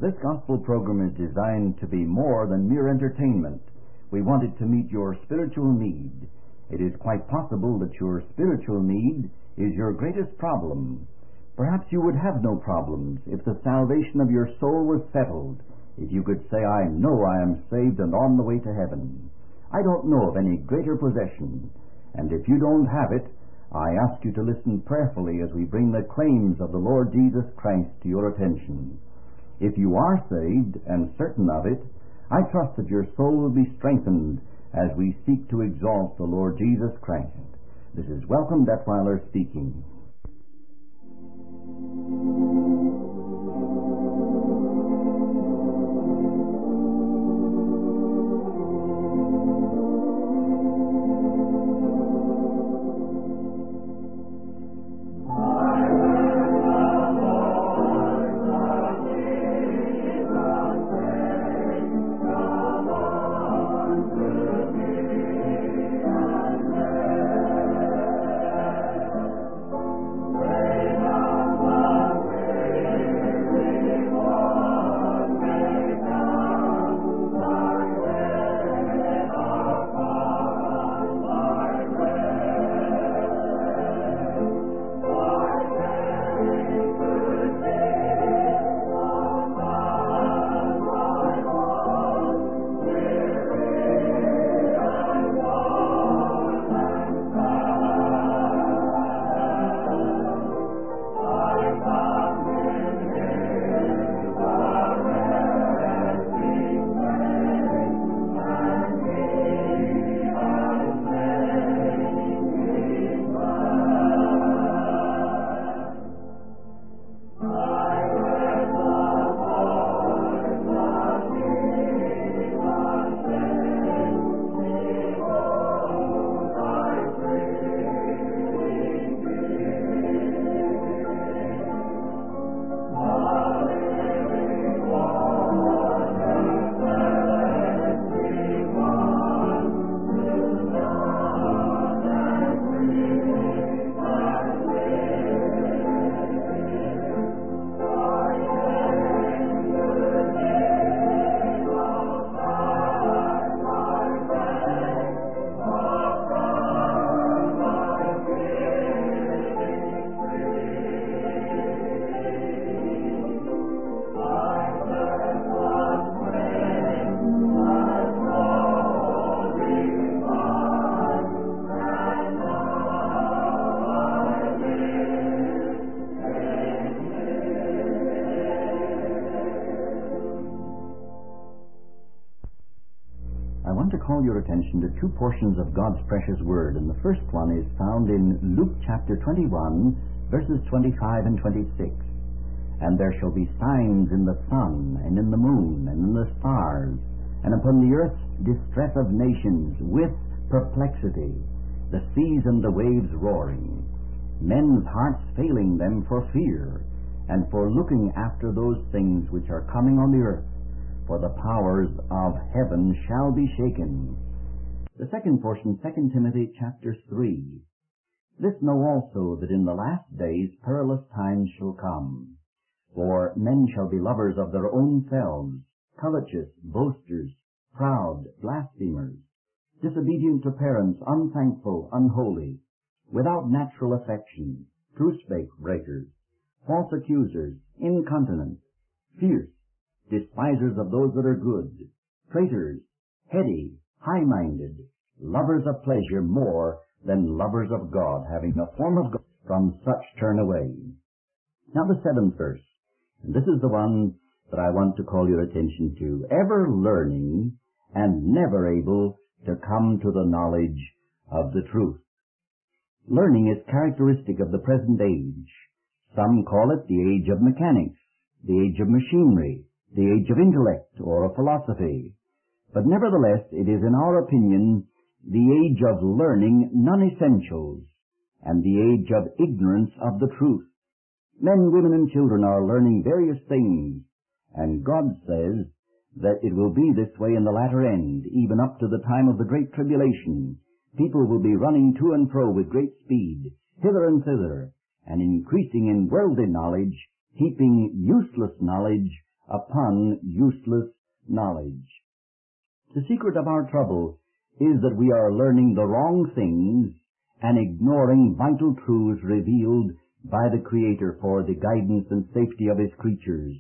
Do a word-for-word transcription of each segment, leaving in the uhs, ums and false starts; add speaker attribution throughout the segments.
Speaker 1: This gospel program is designed to be more than mere entertainment. We want it to meet your spiritual need. It is quite possible that your spiritual need is your greatest problem. Perhaps you would have no problems if the salvation of your soul was settled, if you could say, I know I am saved and on the way to heaven. I don't know of any greater possession, and if you don't have it, I ask you to listen prayerfully as we bring the claims of the Lord Jesus Christ to your attention. If you are saved and certain of it, I trust that your soul will be strengthened as we seek to exalt the Lord Jesus Christ. This is Welcome Detweiler speaking. Call your attention to two portions of God's precious Word, and the first one is found in Luke chapter twenty-one, verses twenty-five and twenty-six. And there shall be signs in the sun, and in the moon, and in the stars, and upon the earth distress of nations, with perplexity, the seas and the waves roaring, men's hearts failing them for fear, and for looking after those things which are coming on the earth. For the powers of heaven shall be shaken. The second portion, Second Timothy chapter three. This know also, that in the last days perilous times shall come. For men shall be lovers of their own selves, covetous, boasters, proud, blasphemers, disobedient to parents, unthankful, unholy, without natural affection, truce breakers, false accusers, incontinent, fierce, despisers of those that are good, traitors, heady, high-minded, lovers of pleasure more than lovers of God, having a form of God. From such turn away. Now the seventh verse, and this is the one that I want to call your attention to. Ever learning and never able to come to the knowledge of the truth. Learning is characteristic of the present age. Some call it the age of mechanics, the age of machinery, the age of intellect or of philosophy. But nevertheless, it is in our opinion the age of learning non-essentials and the age of ignorance of the truth. Men, women, and children are learning various things, and God says that it will be this way in the latter end, even up to the time of the Great Tribulation. People will be running to and fro with great speed, hither and thither, and increasing in worldly knowledge, heaping useless knowledge upon useless knowledge. The secret of our trouble is that we are learning the wrong things and ignoring vital truths revealed by the Creator for the guidance and safety of His creatures.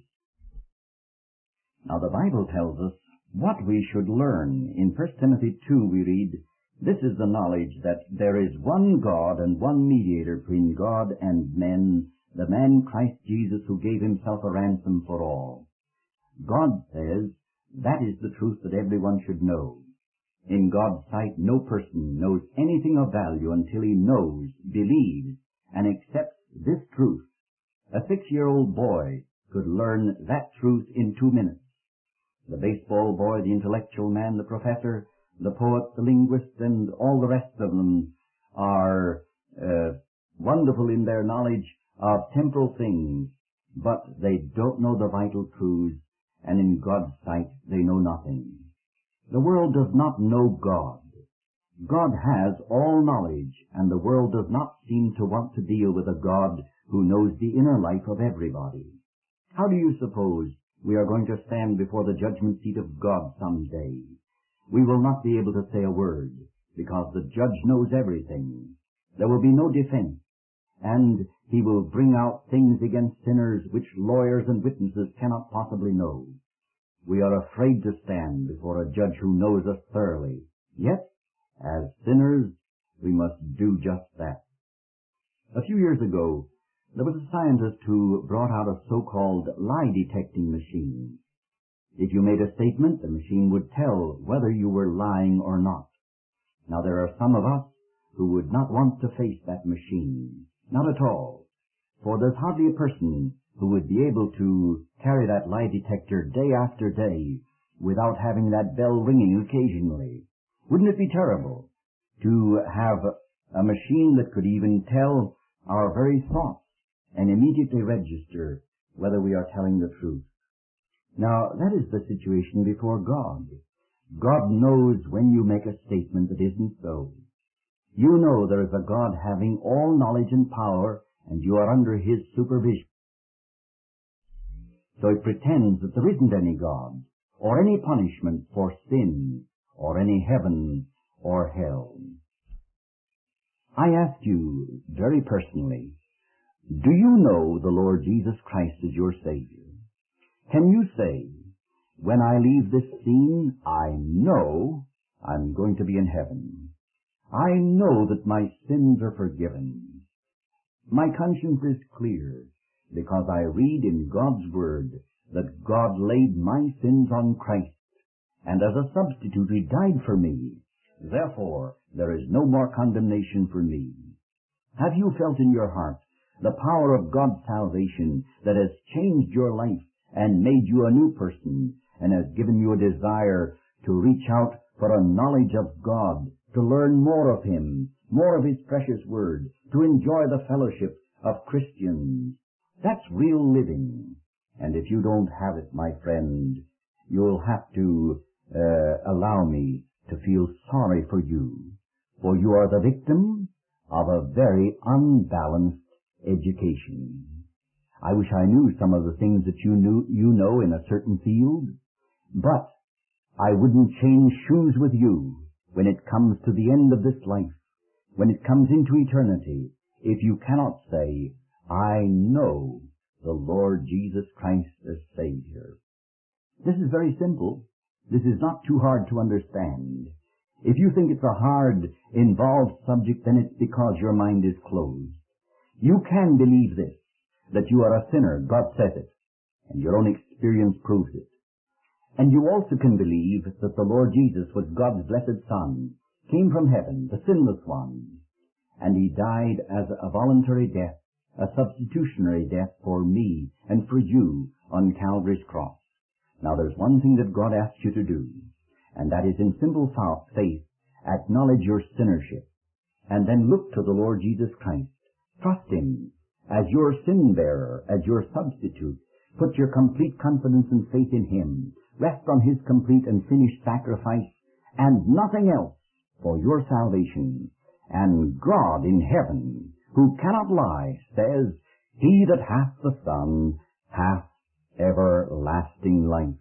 Speaker 1: Now the Bible tells us what we should learn. In First Timothy two we read, "This is the knowledge that there is one God and one mediator between God and men, the man Christ Jesus, who gave Himself a ransom for all." God says that is the truth that everyone should know. In God's sight, no person knows anything of value until he knows, believes, and accepts this truth. A six-year-old boy could learn that truth in two minutes. The baseball boy, the intellectual man, the professor, the poet, the linguist, and all the rest of them are uh, wonderful in their knowledge of temporal things, but they don't know the vital truths, and in God's sight they know nothing. The world does not know God. God has all knowledge, and the world does not seem to want to deal with a God who knows the inner life of everybody. How do you suppose we are going to stand before the judgment seat of God someday? We will not be able to say a word, because the judge knows everything. There will be no defense, and He will bring out things against sinners which lawyers and witnesses cannot possibly know. We are afraid to stand before a judge who knows us thoroughly. Yet, as sinners, we must do just that. A few years ago, there was a scientist who brought out a so-called lie-detecting machine. If you made a statement, the machine would tell whether you were lying or not. Now, there are some of us who would not want to face that machine. Not at all. For there's hardly a person who would be able to carry that lie detector day after day without having that bell ringing occasionally. Wouldn't it be terrible to have a machine that could even tell our very thoughts and immediately register whether we are telling the truth? Now, that is the situation before God. God knows when you make a statement that isn't so. You know there is a God having all knowledge and power, and you are under His supervision. So it pretends that there isn't any God, or any punishment for sin, or any heaven or hell. I ask you very personally, do you know the Lord Jesus Christ as your Savior? Can you say, when I leave this scene, I know I'm going to be in heaven. I know that my sins are forgiven. My conscience is clear, because I read in God's Word that God laid my sins on Christ, and as a substitute He died for me. Therefore, there is no more condemnation for me. Have you felt in your heart the power of God's salvation that has changed your life and made you a new person, and has given you a desire to reach out for a knowledge of God, to learn more of Him, more of His precious Word, to enjoy the fellowship of Christians? That's real living. And if you don't have it, my friend, you'll have to uh, allow me to feel sorry for you, for you are the victim of a very unbalanced education. I wish I knew some of the things that you knew, you know in a certain field, but I wouldn't change shoes with you when it comes to the end of this life, when it comes into eternity, if you cannot say, I know the Lord Jesus Christ as Savior. This is very simple. This is not too hard to understand. If you think it's a hard, involved subject, then it's because your mind is closed. You can believe this, that you are a sinner. God says it, and your own experience proves it. And you also can believe that the Lord Jesus was God's blessed Son, came from heaven, the sinless one, and He died as a voluntary death, a substitutionary death for me and for you on Calvary's cross. Now there's one thing that God asks you to do, and that is in simple faith, acknowledge your sinnership, and then look to the Lord Jesus Christ. Trust Him as your sin-bearer, as your substitute. Put your complete confidence and faith in Him. Rest on His complete and finished sacrifice, and nothing else for your salvation. And God in heaven, who cannot lie, says, He that hath the Son hath everything. everlasting life.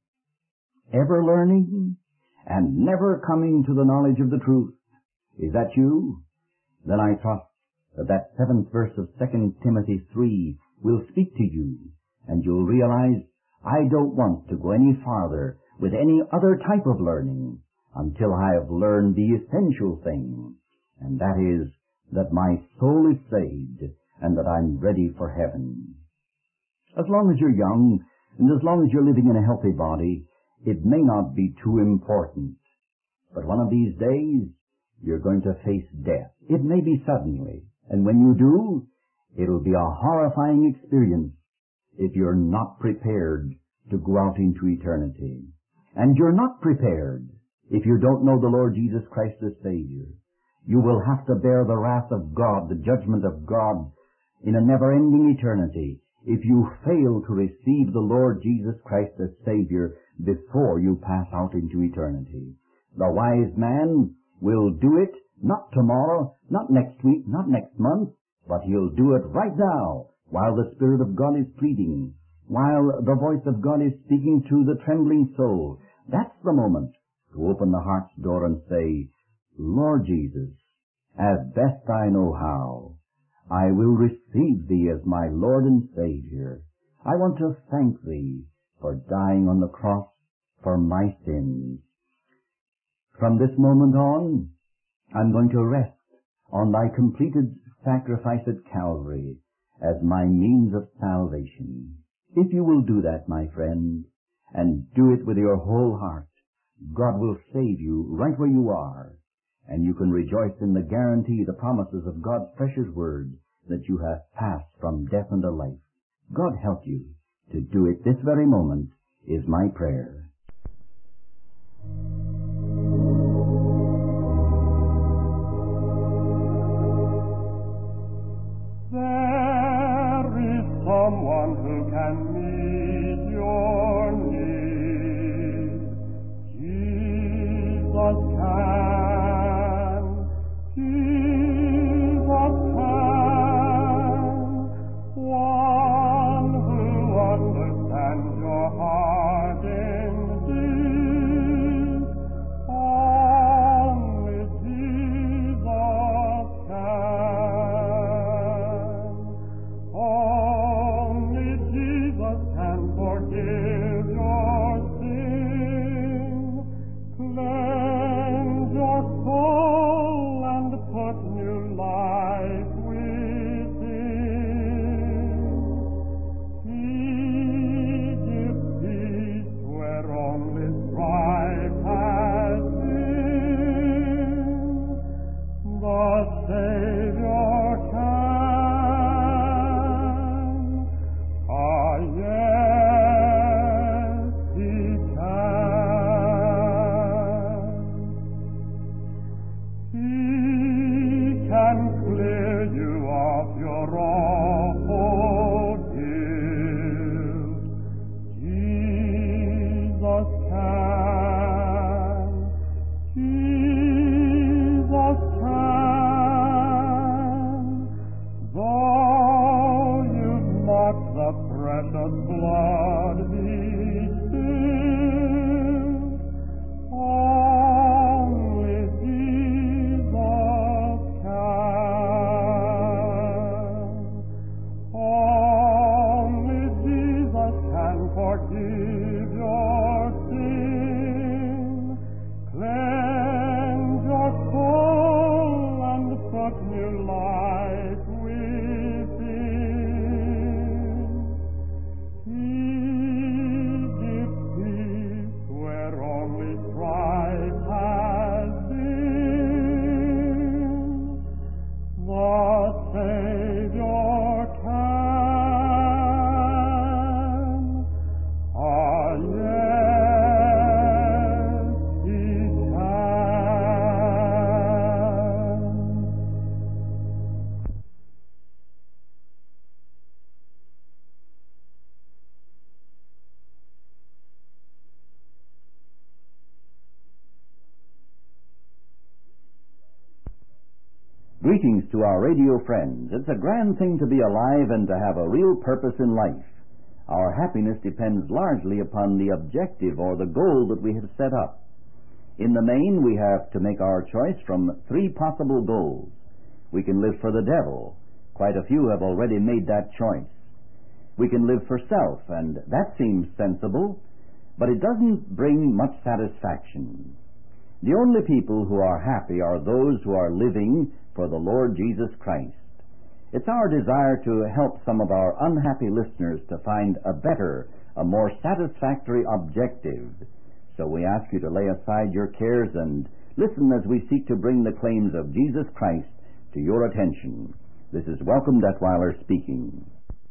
Speaker 1: Ever learning and never coming to the knowledge of the truth. Is that you? Then I trust that that seventh verse of Second Timothy three will speak to you, and you'll realize I don't want to go any farther with any other type of learning until I have learned the essential thing, and that is that my soul is saved and that I'm ready for heaven. As long as you're young, and as long as you're living in a healthy body, it may not be too important. But one of these days, you're going to face death. It may be suddenly, and when you do, it'll be a horrifying experience if you're not prepared to go out into eternity. And you're not prepared if you don't know the Lord Jesus Christ as Savior. You will have to bear the wrath of God, the judgment of God, in a never-ending eternity if you fail to receive the Lord Jesus Christ as Savior before you pass out into eternity. The wise man will do it not tomorrow, not next week, not next month, but he'll do it right now while the Spirit of God is pleading, while the voice of God is speaking to the trembling soul. That's the moment to open the heart's door and say, Lord Jesus, as best I know how, I will receive Thee as my Lord and Savior. I want to thank Thee for dying on the cross for my sins. From this moment on, I'm going to rest on Thy completed sacrifice at Calvary as my means of salvation. If you will do that, my friend, and do it with your whole heart, God will save you right where you are, and you can rejoice in the guarantee, the promises of God's precious word that you have passed from death unto life. God help you to do it this very moment is my prayer.
Speaker 2: There is someone who can meet your need. Jesus can. Jesus can. One who understands your heart indeed. Only Jesus can. Only Jesus can forgive your sin, cleanse your soul, and put new life within. He gives peace where only strife has been. The Savior can. Ah, yes, He can. He can clear you of your awful guilt. Jesus can. Jesus can. Though you've mocked the precious blood He spilled, only Jesus can. Only Jesus can forgive your sin, cleanse your soul, and put new life within. He gives peace where only strife has been. The Savior can. Ah, yes, He can.
Speaker 1: Greetings to our radio friends. It's a grand thing to be alive and to have a real purpose in life. Our happiness depends largely upon the objective or the goal that we have set up. In the main, we have to make our choice from three possible goals. We can live for the devil. Quite a few have already made that choice. We can live for self, and that seems sensible, but it doesn't bring much satisfaction. The only people who are happy are those who are living for the Lord Jesus Christ. It's our desire to help some of our unhappy listeners to find a better, a more satisfactory objective. So we ask you to lay aside your cares and listen as we seek to bring the claims of Jesus Christ to your attention. This is Welcome Detweiler speaking.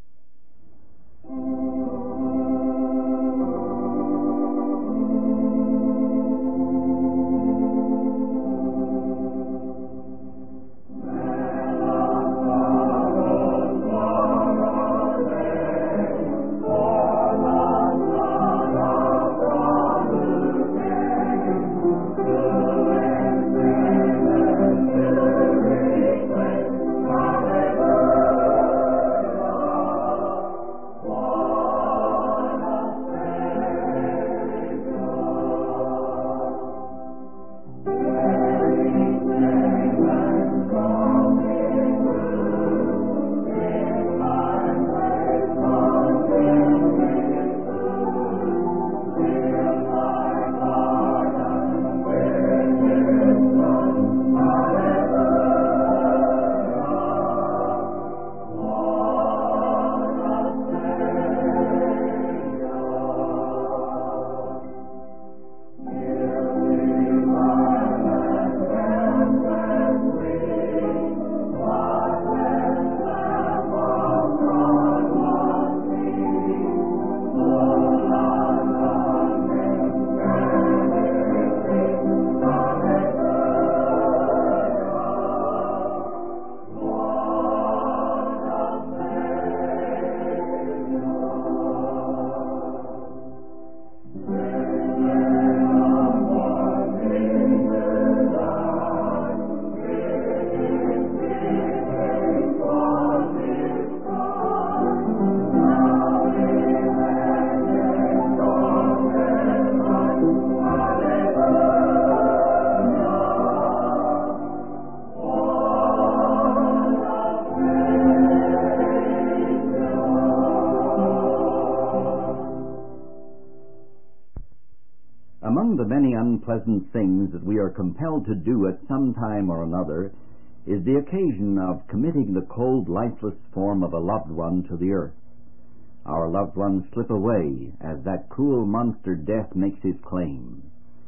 Speaker 1: Among the many unpleasant things that we are compelled to do at some time or another is the occasion of committing the cold, lifeless form of a loved one to the earth. Our loved ones slip away as that cruel monster death makes his claim.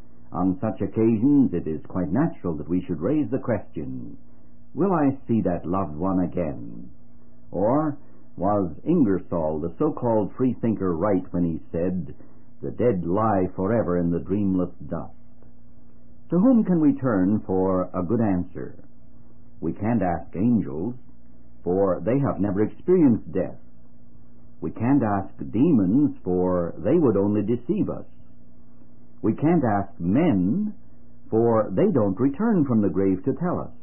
Speaker 1: On such occasions it is quite natural that we should raise the question, will I see that loved one again? Or was Ingersoll, the so-called freethinker, right when he said, the dead lie forever in the dreamless dust? To whom can we turn for a good answer? We can't ask angels, for they have never experienced death. We can't ask demons, for they would only deceive us. We can't ask men, for they don't return from the grave to tell us.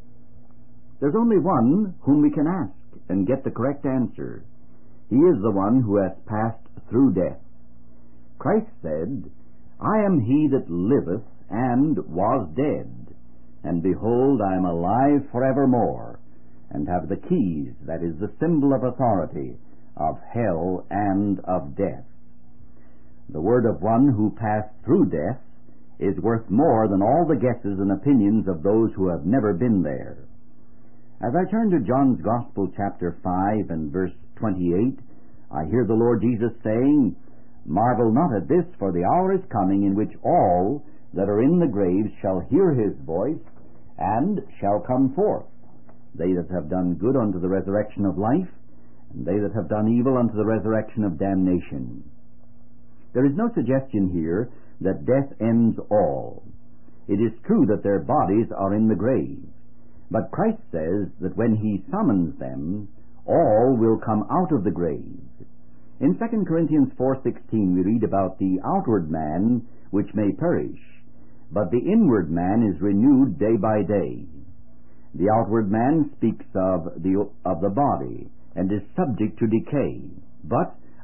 Speaker 1: There's only one whom we can ask and get the correct answer. He is the one who has passed through death. Christ said, I am he that liveth and was dead, and behold, I am alive forevermore, and have the keys, that is the symbol of authority, of hell and of death. The word of one who passed through death is worth more than all the guesses and opinions of those who have never been there. As I turn to John's Gospel, chapter five and verse twenty-eight, I hear the Lord Jesus saying, Marvel not at this, for the hour is coming in which all that are in the graves shall hear his voice, and shall come forth, they that have done good unto the resurrection of life, and they that have done evil unto the resurrection of damnation. There is no suggestion here that death ends all. It is true that their bodies are in the grave, but Christ says that when he summons them, all will come out of the grave. In Second Corinthians four sixteen we read about the outward man which may perish, but the inward man is renewed day by day. The outward man speaks of the, of the body and is subject to decay, but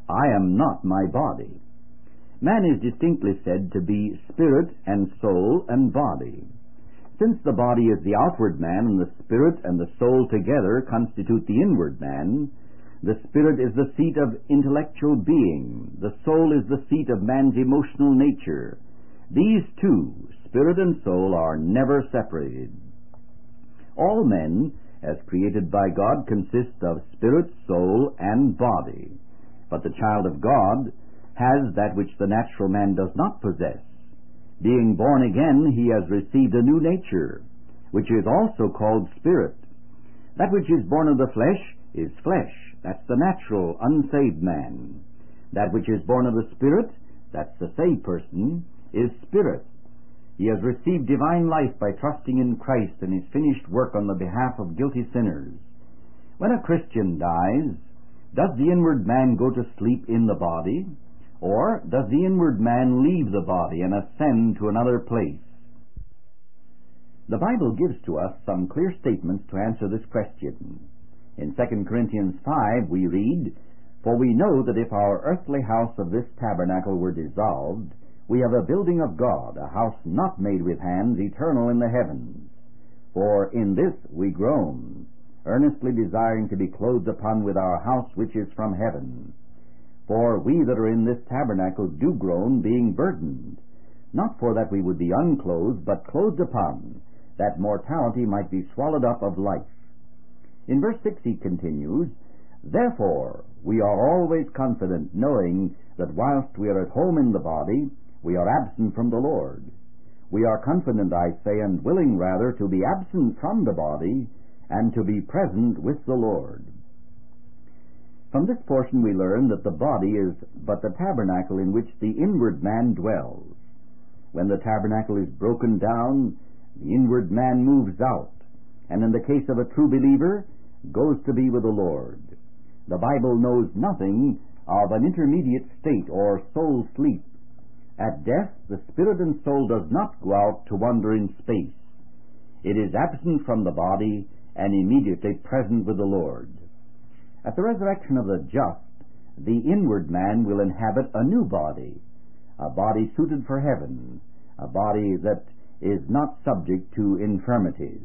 Speaker 1: I am not my body. Man is distinctly said to be spirit and soul and body. Since the body is the outward man and the spirit and the soul together constitute the inward man, the spirit is the seat of intellectual being, the soul is the seat of man's emotional nature. These two, spirit and soul, are never separated. All men, as created by God, consist of spirit, soul, and body. But the child of God has that which the natural man does not possess. Being born again, he has received a new nature, which is also called spirit. That which is born of the flesh is flesh. That's the natural, unsaved man. That which is born of the Spirit, that's the saved person, is spirit. He has received divine life by trusting in Christ and his finished work on the behalf of guilty sinners. When a Christian dies, does the inward man go to sleep in the body, or does the inward man leave the body and ascend to another place? The Bible gives to us some clear statements to answer this question. In Second Corinthians five we read, "For we know that if our earthly house of this tabernacle were dissolved, we have a building of God, a house not made with hands, eternal in the heavens. For in this we groan, earnestly desiring to be clothed upon with our house which is from heaven. For we that are in this tabernacle do groan, being burdened, not for that we would be unclothed, but clothed upon, that mortality might be swallowed up of life." In verse six he continues, "Therefore we are always confident, knowing that whilst we are at home in the body, we are absent from the Lord. We are confident, I say, and willing rather to be absent from the body, and to be present with the Lord." From this portion we learn that the body is but the tabernacle in which the inward man dwells. When the tabernacle is broken down, the inward man moves out, and in the case of a true believer, goes to be with the Lord. The Bible knows nothing of an intermediate state or soul sleep. At death, the spirit and soul does not go out to wander in space. It is absent from the body and immediately present with the Lord. At the resurrection of the just, the inward man will inhabit a new body, a body suited for heaven, a body that is not subject to infirmities.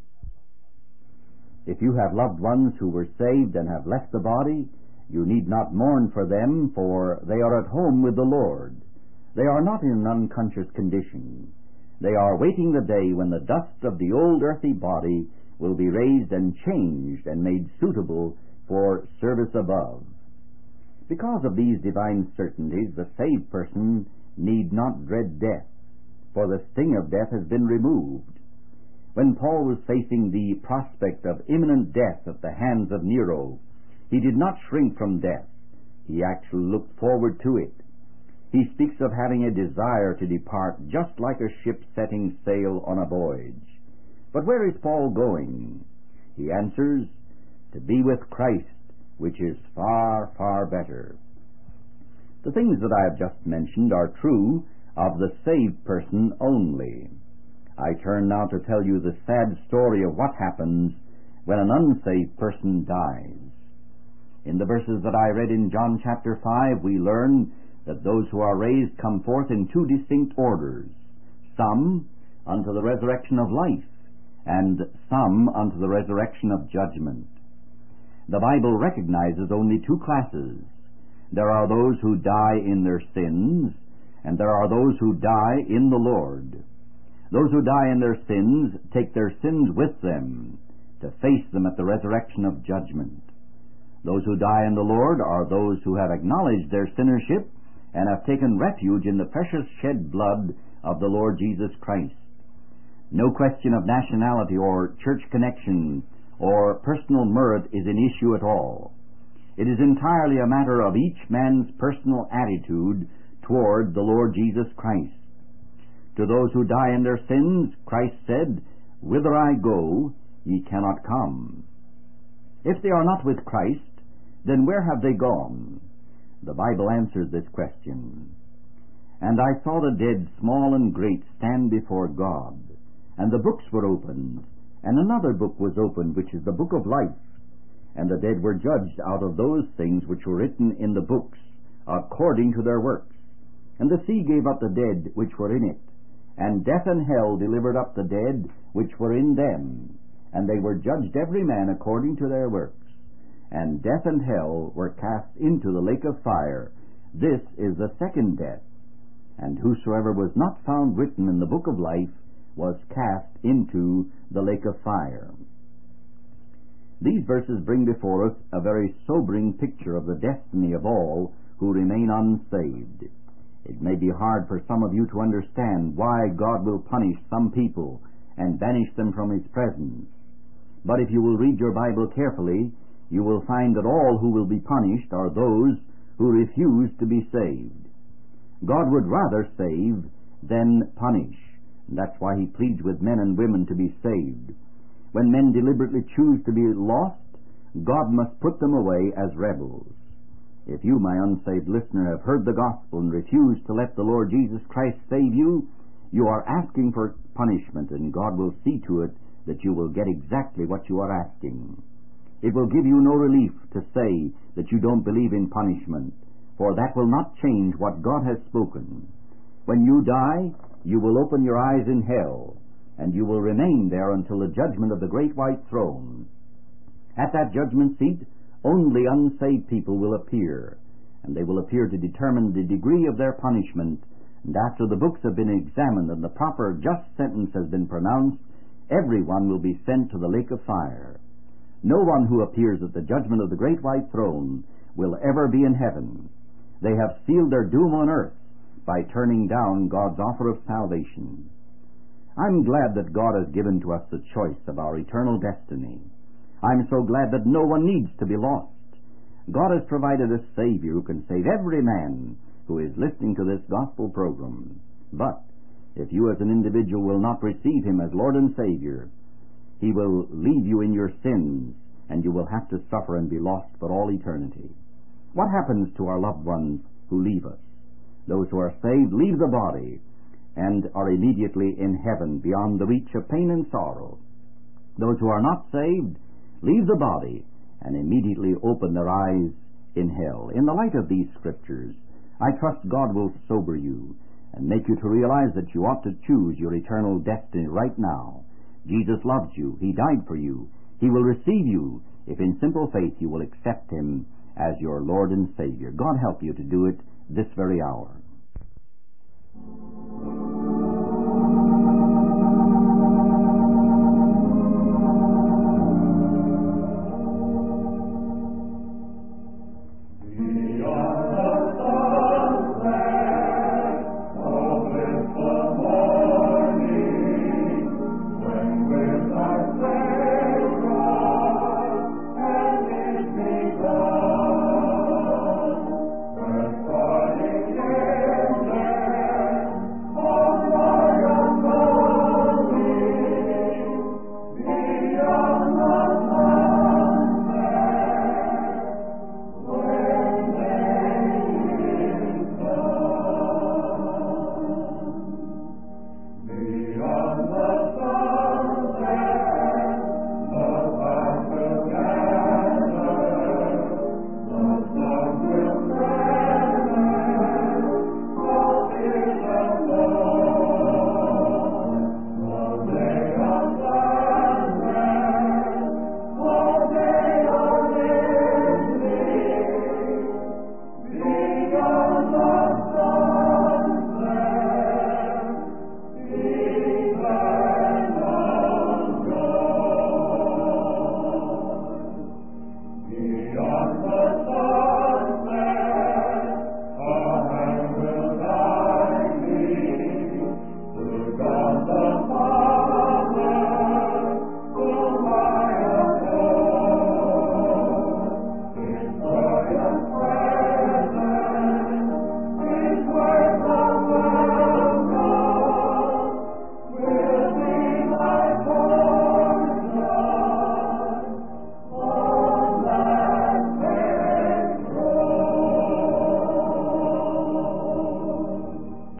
Speaker 1: If you have loved ones who were saved and have left the body, you need not mourn for them, for they are at home with the Lord. They are not in an unconscious condition. They are waiting the day when the dust of the old earthy body will be raised and changed and made suitable for service above. Because of these divine certainties, the saved person need not dread death, for the sting of death has been removed. When Paul was facing the prospect of imminent death at the hands of Nero, he did not shrink from death. He actually looked forward to it. He speaks of having a desire to depart just like a ship setting sail on a voyage. But where is Paul going? He answers, "To be with Christ, which is far, far better." The things that I have just mentioned are true of the saved person only. I turn now to tell you the sad story of what happens when an unsaved person dies. In the verses that I read in John chapter five, we learn that those who are raised come forth in two distinct orders, some unto the resurrection of life, and some unto the resurrection of judgment. The Bible recognizes only two classes. There are those who die in their sins, and there are those who die in the Lord. Those who die in their sins take their sins with them to face them at the resurrection of judgment. Those who die in the Lord are those who have acknowledged their sinnership and have taken refuge in the precious shed blood of the Lord Jesus Christ. No question of nationality or church connection or personal merit is an issue at all. It is entirely a matter of each man's personal attitude toward the Lord Jesus Christ. To those who die in their sins, Christ said, "Whither I go, ye cannot come." If they are not with Christ, then where have they gone? The Bible answers this question. "And I saw the dead, small and great, stand before God, and the books were opened, and another book was opened, which is the book of life. And the dead were judged out of those things which were written in the books, according to their works. And the sea gave up the dead which were in it, and death and hell delivered up the dead which were in them, and they were judged every man according to their works. And death and hell were cast into the lake of fire. This is the second death. And whosoever was not found written in the book of life was cast into the lake of fire. These verses bring before us a very sobering picture of the destiny of all who remain unsaved. It may be hard for some of you to understand why God will punish some people and banish them from His presence. But if you will read your Bible carefully, you will find that all who will be punished are those who refuse to be saved. God would rather save than punish. And that's why He pleads with men and women to be saved. When men deliberately choose to be lost, God must put them away as rebels. If you, my unsaved listener, have heard the gospel and refuse to let the Lord Jesus Christ save you, you are asking for punishment, and God will see to it that you will get exactly what you are asking. It will give you no relief to say that you don't believe in punishment, for that will not change what God has spoken. When you die, you will open your eyes in hell, and you will remain there until the judgment of the great white throne. At that judgment seat, only unsaved people will appear, and they will appear to determine the degree of their punishment. And after the books have been examined and the proper just sentence has been pronounced, everyone will be sent to the lake of fire. No one who appears at the judgment of the great white throne will ever be in heaven. They have sealed their doom on earth by turning down God's offer of salvation. I'm glad that God has given to us the choice of our eternal destiny. I'm so glad that no one needs to be lost. God has provided a Savior who can save every man who is listening to this gospel program. But if you as an individual will not receive Him as Lord and Savior, He will leave you in your sins, and you will have to suffer and be lost for all eternity. What happens to our loved ones who leave us? Those who are saved leave the body and are immediately in heaven beyond the reach of pain and sorrow. Those who are not saved leave the body and immediately open their eyes in hell. In the light of these scriptures, I trust God will sober you and make you to realize that you ought to choose your eternal destiny right now. Jesus loves you. He died for you. He will receive you if in simple faith you will accept Him as your Lord and Savior. God help you to do it this very hour.
Speaker 2: Beyond the